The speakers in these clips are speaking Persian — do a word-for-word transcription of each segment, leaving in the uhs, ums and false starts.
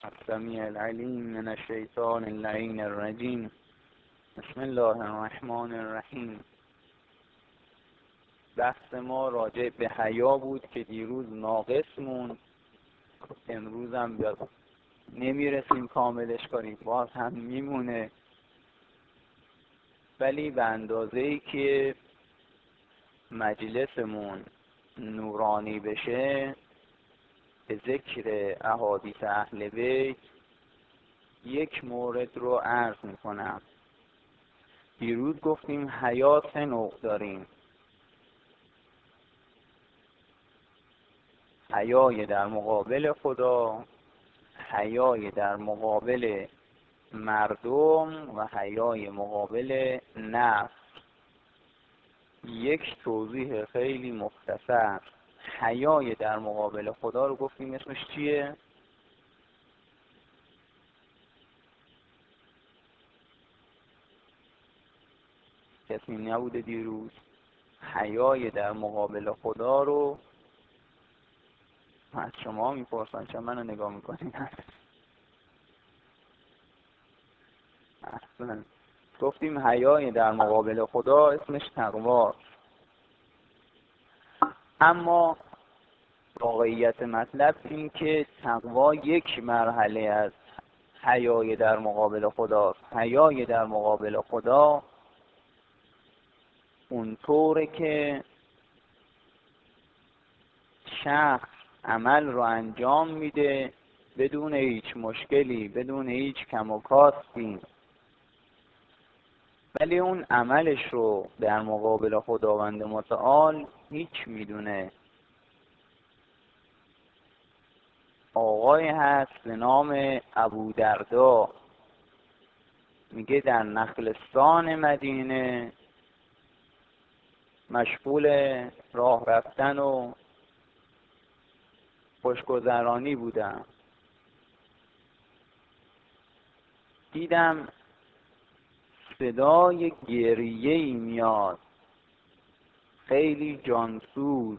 السمیع العلیم من الشیطان اللعین الرجیم. بسم الله الرحمن الرحیم. بحث ما راجع به حیا بود که دیروز ناقص موند، امروز هم بیاد نمیرسیم کاملش کنیم، باز هم میمونه، ولی به اندازه‌ای که مجلسمون نورانی بشه به ذکر احادیث اهل بیت یک مورد رو عرض میکنم. دیروز گفتیم حیا سه نوع داریم: حیای در مقابل خدا، حیای در مقابل مردم و حیای مقابل نفس. یک توضیح خیلی مختصر: حیای در مقابل خدا رو گفتیم اسمش چیه؟ کسی نبوده دیروز؟ حیای در مقابل خدا رو از شما میپرسن، چون منو نگاه میکنین؟ اصلا گفتیم حیای در مقابل خدا اسمش تقوا، اما واقعیت مطلب این که تقوا یک مرحله از حیای در مقابل خداست. حیای در مقابل خدا اونطوره که شخص عمل رو انجام میده بدون هیچ مشکلی، بدون هیچ کم و کاستی، ولی اون عملش رو در مقابل خداوند متعال هیچ میدونه. آقای هست به نام ابودردا، میگه در نخلستان مدینه مشغول راه رفتن و خوشگذرانی بودم، دیدم صدای گریه‌ای میاد خیلی جانسوز.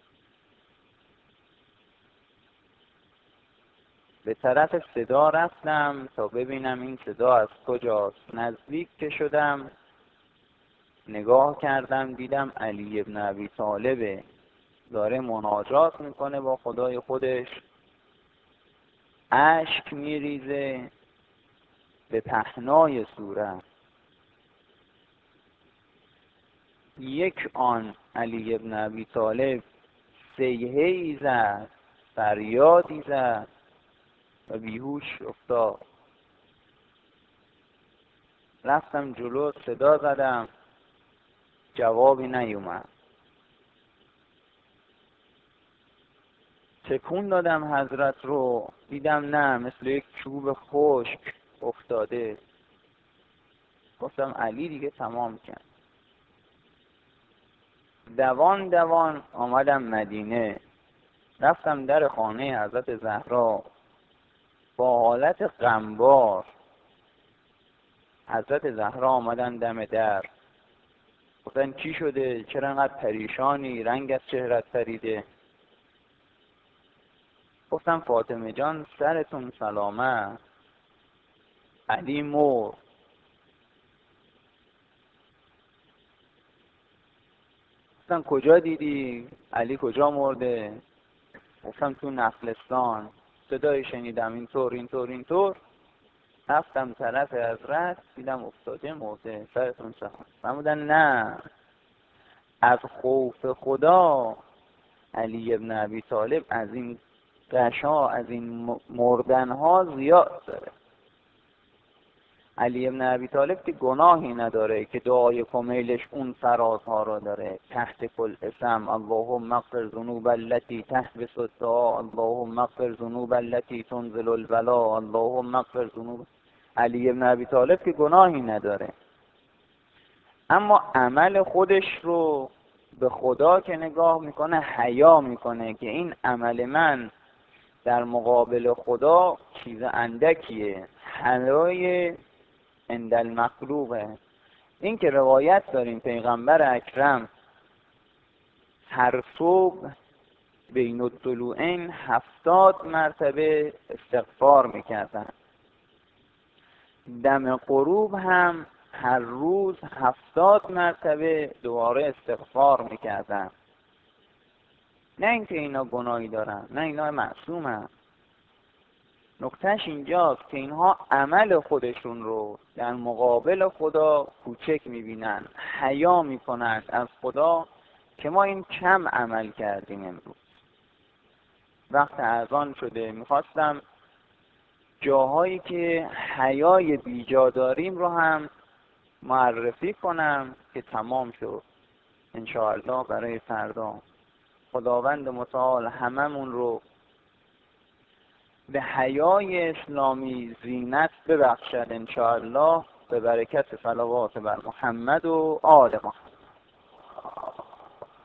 به طرف صدا رفتم تا ببینم این صدا از کجاست. نزدیک که شدم نگاه کردم، دیدم علی ابن ابی طالبه، داره مناجات میکنه با خدای خودش، اشک میریزه به پهنای صورت. یک آن علی ابن ابی طالب صیحه‌ای زد، فریادی زد و بیهوش افتاد. رفتم جلو، صدا زدم، جوابی نیومد. تکون دادم حضرت رو، دیدم نه، مثل یک چوب خشک افتاده. گفتم علی دیگه تمام کرد. دوان دوان آمدم مدینه، رفتم در خانه حضرت زهرا با حالت غمبار. حضرت زهرا آمدن دم در، گفتن چی شده؟ چرا انقدر پریشانی؟ رنگ از چهرت پریده. گفتم فاطمه جان سرتون سلامت، علی مرد. گفتم کجا دیدی؟ علی کجا مرده؟ گفتم تو نخلستان، صدای شنیدم اینطور اینطور اینطور. رفتم طرف حضرت، دیدم افتاده مرده، سرتون سلامت. فرمودن نه، از خوف خدا علی ابن ابی طالب از این قشا، از این مردن ها زیاد داره. علی ابن ابی طالب که گناهی نداره که دعای کمیلش اون فرازها را داره: تحت کل اسم اللهم اغفر ذنوب التي تحبس الدعاء، اللهم اغفر ذنوب التي تنزل البلاء، اللهم اغفر ذنوب. علی ابن ابی طالب که گناهی نداره، اما عمل خودش رو به خدا که نگاه میکنه حیا میکنه که این عمل من در مقابل خدا چیز اندکیه، حیای عند المخلوقه. این که روایت داریم پیغمبر اکرم هر صبح بین الطلوعین هفتاد مرتبه استغفار میکردن. دم غروب هم هر روز هفتاد مرتبه دوباره استغفار میکردن. نه اینکه اینا گناهی دارن، نه اینا معصومن. نکتهش اینجاست که اینها عمل خودشون رو در مقابل خدا کوچک میبینن، حیا میکنن از خدا که ما این کم عمل کردیم. امروز وقت اذان شده، میخواستم جاهایی که حیای بیجا داریم رو هم معرفی کنم که تمام شد انشاءالله برای فردا. خداوند متعال هممون رو به حیای اسلامی زینت ببخشد انشاءالله، به برکت صلوات بر محمد و آل محمد.